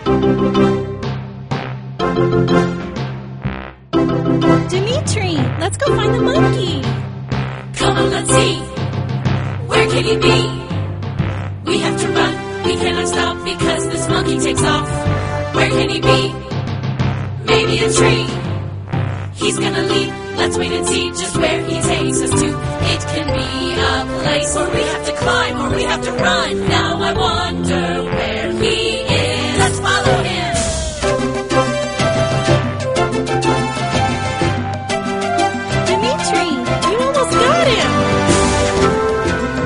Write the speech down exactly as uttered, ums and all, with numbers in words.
Dimitri, let's go find the monkey. Come on, let's see. Where can he be? We have to run, we cannot stop because this monkey takes off. Where can he be? Maybe a tree. He's gonna leap, let's wait and see just where he takes us to. It can be a place where we have to climb or we have to run. Now I wonder where